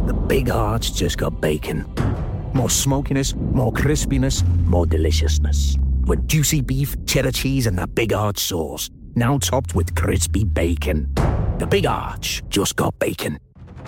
the Big Arch just got bacon. More smokiness, more crispiness, more deliciousness. With juicy beef, cheddar cheese, and that Big Arch sauce. Now topped with crispy bacon. The Big Arch just got bacon.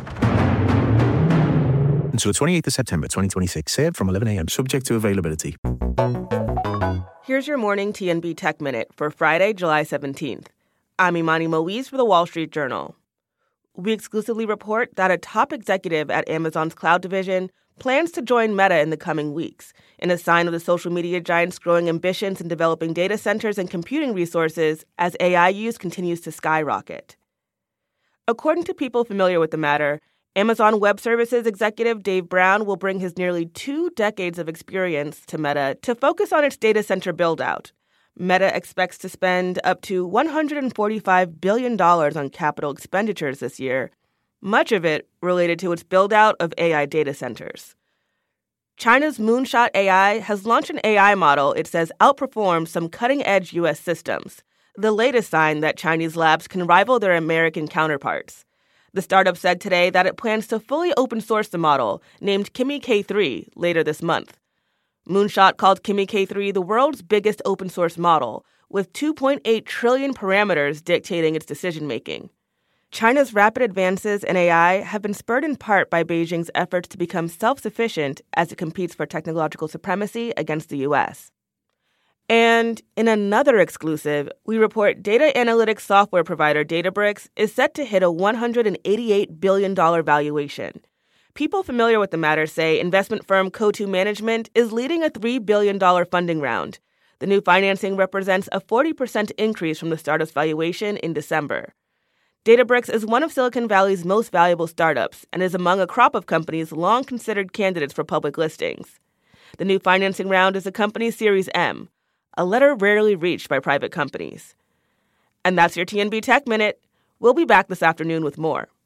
Until the 28th of September 2026. Served from 11 a.m. Subject to availability. Here's your morning TNB Tech Minute for Friday, July 17th. I'm Imani Moise for The Wall Street Journal. We exclusively report that a top executive at Amazon's cloud division plans to join Meta in the coming weeks, in a sign of the social media giant's growing ambitions in developing data centers and computing resources as AI use continues to skyrocket. According to people familiar with the matter, Amazon Web Services executive Dave Brown will bring his nearly 2 decades of experience to Meta to focus on its data center build-out. Meta expects to spend up to $145 billion on capital expenditures this year, much of it related to its build-out of AI data centers. China's Moonshot AI has launched an AI model it says outperforms some cutting-edge U.S. systems, the latest sign that Chinese labs can rival their American counterparts. The startup said today that it plans to fully open-source the model, named Kimi K3, later this month. Moonshot called Kimi K3 the world's biggest open-source model, with 2.8 trillion parameters dictating its decision-making. China's rapid advances in AI have been spurred in part by Beijing's efforts to become self-sufficient as it competes for technological supremacy against the U.S. And in another exclusive, we report data analytics software provider Databricks is set to hit a $188 billion valuation. People familiar with the matter say investment firm Coatue Management is leading a $3 billion funding round. The new financing represents a 40% increase from the startup's valuation in December. Databricks is one of Silicon Valley's most valuable startups and is among a crop of companies long considered candidates for public listings. The new financing round is a company's Series M, a letter rarely reached by private companies. And that's your TNB Tech Minute. We'll be back this afternoon with more.